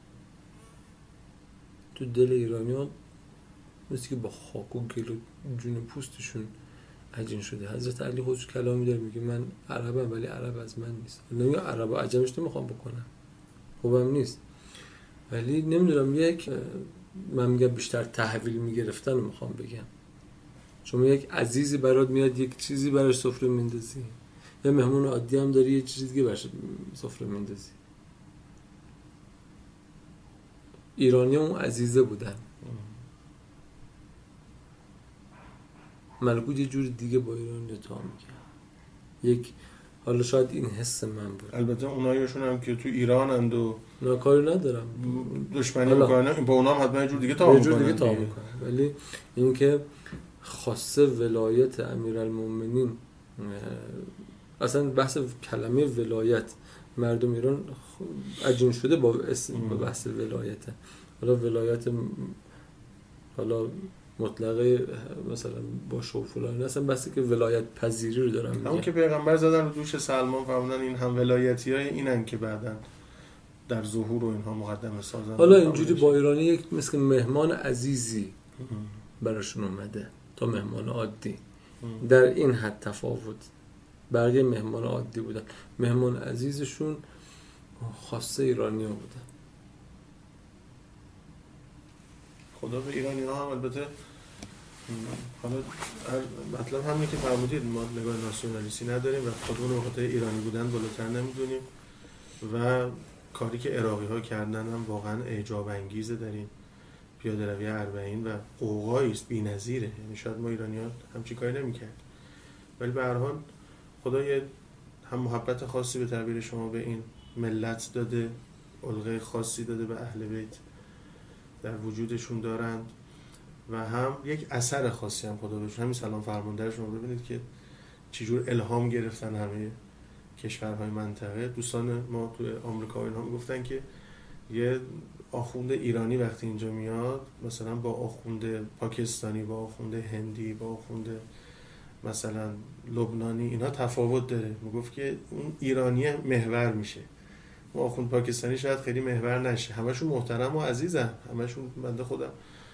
تو دل ایرانی‌ها مثل که با خاک و گل و جون پوستشون عجین شده. حضرت علی خودش کلامی داره میگه من عربم ولی عرب از من نیست. نمیگه عرب و عجمش نمیخوام بکنم، خوبم نیست، ولی نمیدونم یک من میگم بیشتر تحویل میگرفتن رو میخوام بگم. شما یک عزیزی برات میاد یک چیزی براش سفره میندازی، یا مهمون عادی هم داری یه چیزی دیگه براش سفره میندازی. ایرانی اون عزیزه بودن. ملکوت یه جور دیگه با ایران نتا میگه. یک حالا شاید این حس من بود. البته اونایشون هم که تو ایران اند و اونا کاری ندارم، دشمنی میکنن، با اونام حتما یه جور دیگه تا میکنن. ولی این که خاصه ولایت امیرالمومنین، اصلا بحث کلمه ولایت مردم ایران عجین شده با اسم با بحث ولایت. حالا ولایت حالا مطلقه مثلا با شو فلان اصلا بحثی که ولایت پذیری رو دارن. همون که پیغمبر زدن رو دوش سلمان فرمودن این هم ولایتی های اینن که بعدن در ظهور و اینها مقدمه سازن. حالا اینجوری با ایرانی یک مثل مهمان عزیزی براشون اومده تا مهمان عادی. در این حد تفاوت. بقیه مهمان عادی بودن، مهمان عزیزشون خاصه ایرانی ها بودن. خدا به ایرانی ها هم البته حالا مطلب همینه که فرمودید، ما نگاه ناسیونالیستی نداریم و خودمون به خاطر ایرانی بودن بالاتر نمیدونیم و کاری که عراقی ها کردن هم واقعا اعجاب انگیزه در این پیاده روی اربعین و قوقایی است بی‌نظیره. یعنی شاید ما ایرانی ها همچین کاری نمی‌کرد، ولی به هر حال خدا یه هم محبت خاصی به تعبیر شما به این ملت داده، القه خاصی داده به اهل بیت در وجودشون دارند و هم یک اثر خاصی هم خدا بهشون. همین سلام فرمانده شما ببینید که چجور الهام گرفتن همه کشورهای منطقه. دوستان ما توی آمریکا اینها میگفتن که یه آخوند ایرانی وقتی اینجا میاد مثلا با آخوند پاکستانی، با آخوند هندی، با آخوند مثلا لبنانی اینا تفاوت داره. میگفت که اون ایرانی محور میشه، اون آخوند پاکستانی شاید خیلی محور نشه. همشون محترم و عزیزن، همشون بنده خودم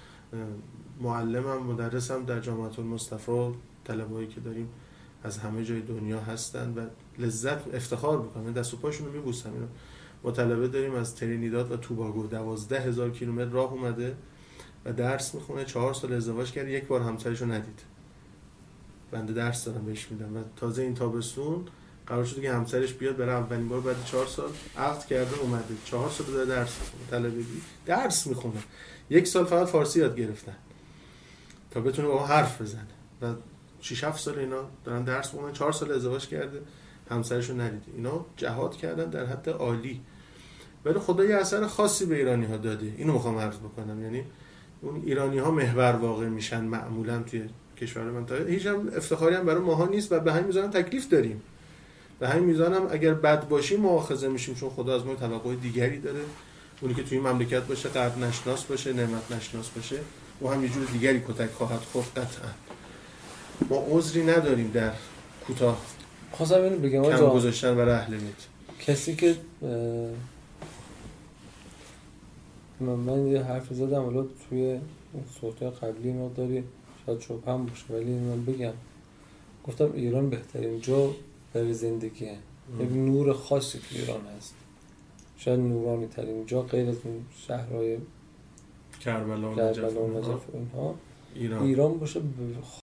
معلمم مدرسم در جامعه المصطفی، طلبهایی که داریم از همه جای دنیا هستن و لذت افتخار میکنم، دست و پاشون رو میبوسم. اینا ما طلبه داریم از ترینیداد و توباگو دوازده هزار کیلومتر راه اومده و درس میخونه، چهار سال ازدواج کرد، یک بار همسرش رو ندید. بنده درس دارم بهش میدم و تازه این تابستون قرار شده که همسرش بیاد برای اولین بار بعد چهار سال عقد کرده اومده، چهار سال داره درس میخونه، طلبگی درس میخونه، یک سال فقط فارسی یاد گرفتن تا بتونه با ما حرف بزنه و شش هفت سال اینا دارن درس میخونن، چهار سال ازدواج کرده همسرش رو ندید. اینا جهاد کردن در حد عالی، ولی خدا یه اثر خاصی به ایرانی ها داده. اینو میخوام عرض بکنم، یعنی اون ایرانی ها محور واقع میشن معمولا توی کشور منطقه. هیچ هم افتخاری هم برای ماها نیست و به همین میزان تکلیف داریم، به همین میزان هم اگر بد باشیم مؤاخذه میشیم، چون خدا از ما توقع دیگری داره. اونی که توی این مملکت باشه قدر نشناس باشه، نعمت نشناس باشه، و هم یه جور دیگری کتک خواهد خورد قطعا. ما عذری نداریم در کوتاه خواستم اینو بگم کم گذاشتن برای اهل بیت. کسی که من, من یه حرف زدم حالا توی صوت‌های قبلی ما داری شاید شبهم باشه، ولی من بگم گفتم ایران بهترین جا برای زندگیه. یک نور خاصی تو ایران هست شاید نورانی ترین جا غیر از اون شهرهای کربلا و کربلا نجف و و نجف و اینها ایران ایران باشه.